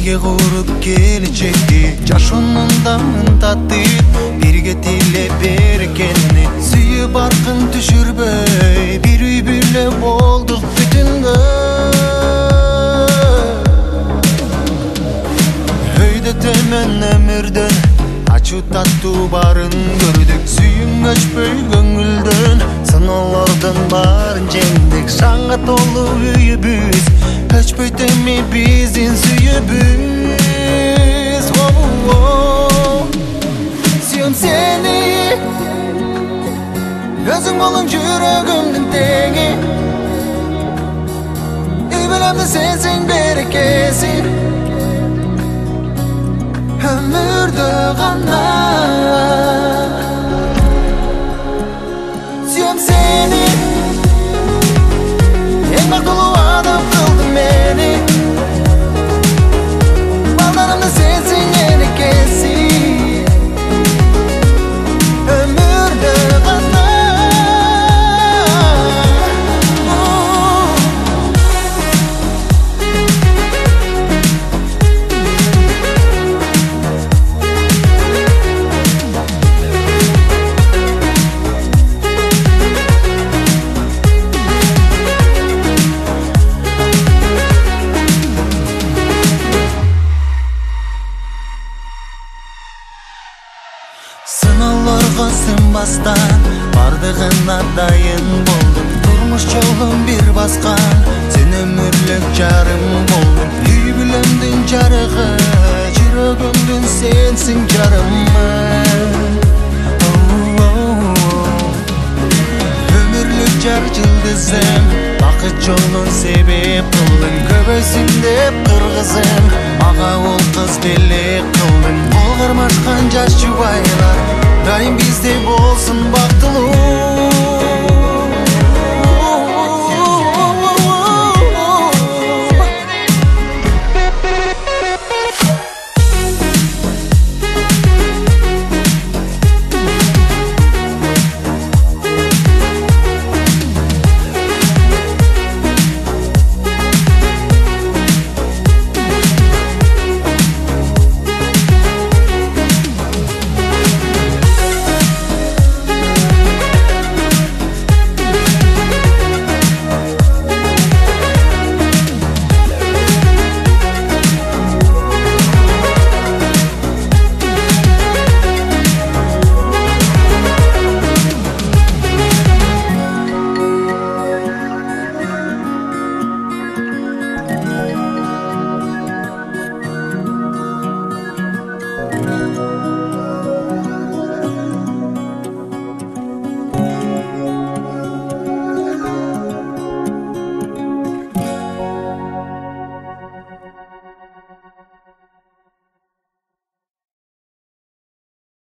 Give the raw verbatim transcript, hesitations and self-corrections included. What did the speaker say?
Birge kurup gelecekti Жашоонун дамын татып Бирге тилеп берекени Сүйүп аркын түшүрбөй Бир үй бүлө болдук бүтүнгө Өйдө төмөн өмүрдөн Ачуу таттуу барын көрдүк Сүйүң өчпөй көңүлдөн Сыноолордун баарын жеңдик Шаңга толуу үйүбүз Өчпөй теми биздин сүйүбүз Сүйөм сени Өзүң болуң жүрөгүмдүн теңи Үй бүлөмдү сенсиң берекеси Өмүрдө гана Сүйөм сени Эң бактылуу адам кылдың мени Балдарымды сенсиң энекеси Өмүрдө гана Сыноолорго сынбастан бардыгына дайын болдум Турмуш жолун бир баскан сен өмүрлүк жарым болдуң Үй бүлөмдүн жарыгы жүрөгүмдүн сенсиң жарымы Өмүрлүк жар жылдызым бакыт жолун себеп кылдың Көбөйсүн деп кыргызым мага ол кыз белек кылдың Кол кармашкан жаш жубайлар дайым бизде болсун бактылуу